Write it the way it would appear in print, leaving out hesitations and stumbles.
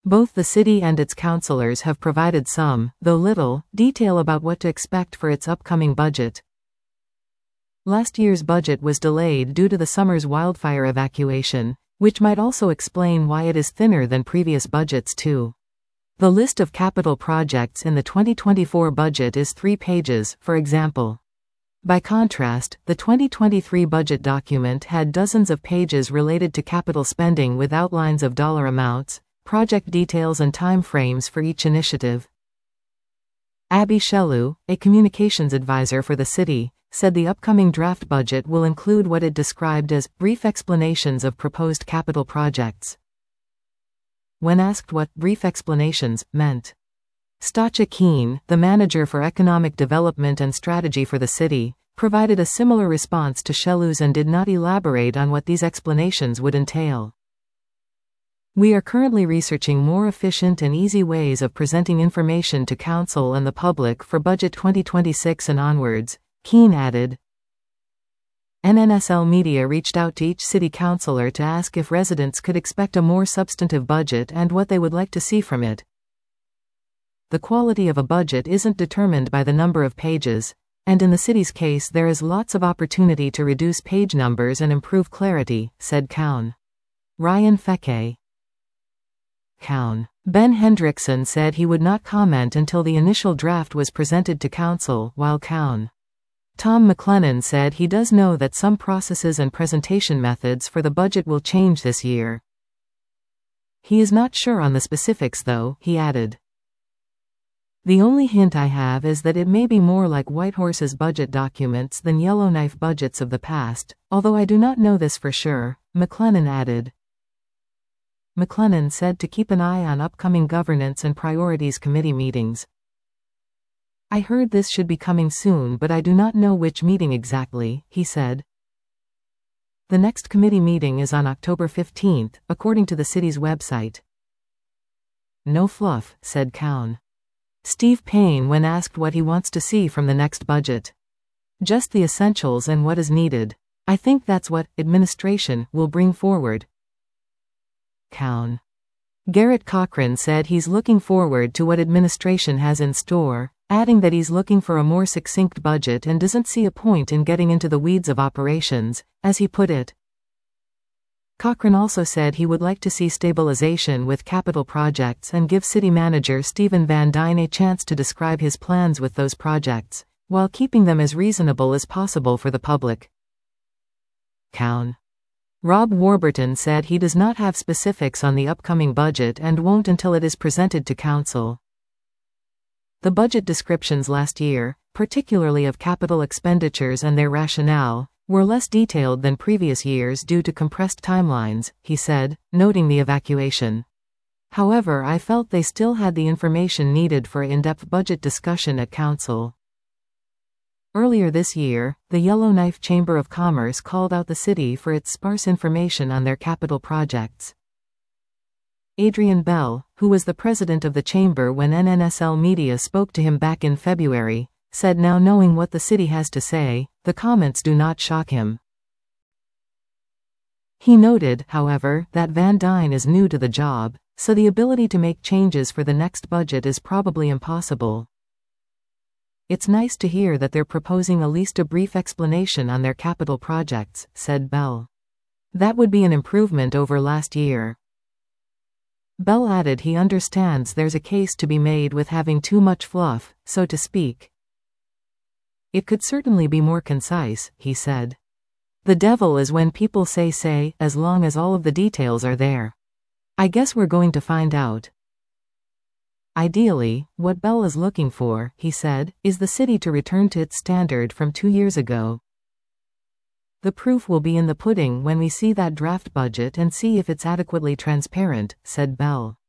Both the city and its councillors have provided some, though little, detail about what to expect for its upcoming budget. Last year's budget was delayed due to the summer's wildfire evacuation, which might also explain why it is thinner than previous budgets too. The list of capital projects in the 2024 budget is 3 pages, for example. By contrast, the 2023 budget document had dozens of pages related to capital spending with outlines of dollar amounts, project details and time frames for each initiative. Abby Shellew, a communications advisor for the city, said the upcoming draft budget will include what it described as brief explanations of proposed capital projects. When asked what brief explanations meant, Stacia Keene, the manager for economic development and strategy for the city, provided a similar response to Shellew's and did not elaborate on what these explanations would entail. We are currently researching more efficient and easy ways of presenting information to council and the public for budget 2026 and onwards, Keene added. NNSL Media reached out to each city councillor to ask if residents could expect a more substantive budget and what they would like to see from it. The quality of a budget isn't determined by the number of pages, and in the city's case there is lots of opportunity to reduce page numbers and improve clarity, said Cown. Ryan Feke. Cown. Ben Hendrickson said he would not comment until the initial draft was presented to council, while Cown. Tom McLennan said he does know that some processes and presentation methods for the budget will change this year. He is not sure on the specifics though, he added. The only hint I have is that it may be more like Whitehorse's budget documents than Yellowknife budgets of the past, although I do not know this for sure, McLennan added. McLennan said to keep an eye on upcoming Governance and Priorities Committee meetings. I heard this should be coming soon but I do not know which meeting exactly, he said. The next committee meeting is on October 15th, according to the city's website. No fluff, said Cown. Steve Payne when asked what he wants to see from the next budget. Just the essentials and what is needed. I think that's what administration will bring forward. Cown. Garrett Cochran said he's looking forward to what administration has in store, adding that he's looking for a more succinct budget and doesn't see a point in getting into the weeds of operations, as he put it. Cochran also said he would like to see stabilization with capital projects and give city manager Stephen Van Dyne a chance to describe his plans with those projects, while keeping them as reasonable as possible for the public. Cown. Rob Warburton said he does not have specifics on the upcoming budget and won't until it is presented to council. The budget descriptions last year, particularly of capital expenditures and their rationale, were less detailed than previous years due to compressed timelines, he said, noting the evacuation. However, I felt they still had the information needed for in-depth budget discussion at council. Earlier this year, the Yellowknife Chamber of Commerce called out the city for its sparse information on their capital projects. Adrian Bell, who was the president of the chamber when NNSL Media spoke to him back in February, said now knowing what the city has to say, the comments do not shock him. He noted, however, that Van Dyne is new to the job, so the ability to make changes for the next budget is probably impossible. It's nice to hear that they're proposing at least a brief explanation on their capital projects, said Bell. That would be an improvement over last year. Bell added he understands there's a case to be made with having too much fluff, so to speak. It could certainly be more concise, he said. The devil is when people say, as long as all of the details are there. I guess we're going to find out. Ideally, what Bell is looking for, he said, is the city to return to its standard from 2 years ago. The proof will be in the pudding when we see that draft budget and see if it's adequately transparent, said Bell.